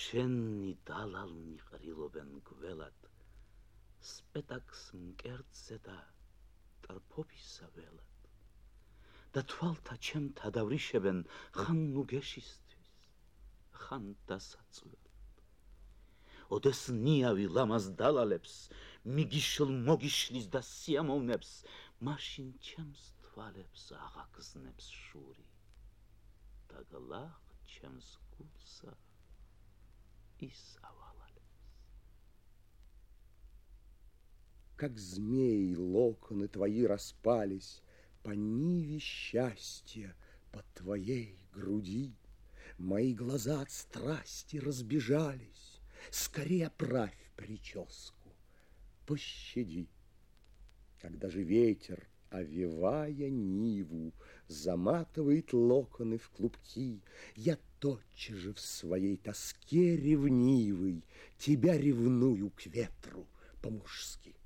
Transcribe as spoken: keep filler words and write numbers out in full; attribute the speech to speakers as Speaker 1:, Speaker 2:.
Speaker 1: შენი დალალნი ყრილობენ გველად, სპეტაკს მკერდზე და ტრფობისა ველად. და თვალთა ჩემთა დავრიშებენ ხან ნუგეშისთვის, ხან დასაწველად. ოდეს ნიავი ლამაზ დალალებს, მიგიშლ მოგიშლის და სიამოვნებს, მაშინ ჩემს თვალებს აღაგზნებს შური და გლახ ჩემს გულსა ის авалалებს.
Speaker 2: Как змеи локоны твои распались по ниве счастья под твоей груди. Мои глаза от страсти разбежались. Скорее оправь прическу, пощади. Когда же ветер, овевая ниву, заматывает локоны в клубки, я тотчас же в своей тоске ревнивой тебя ревную к ветру по-мужски.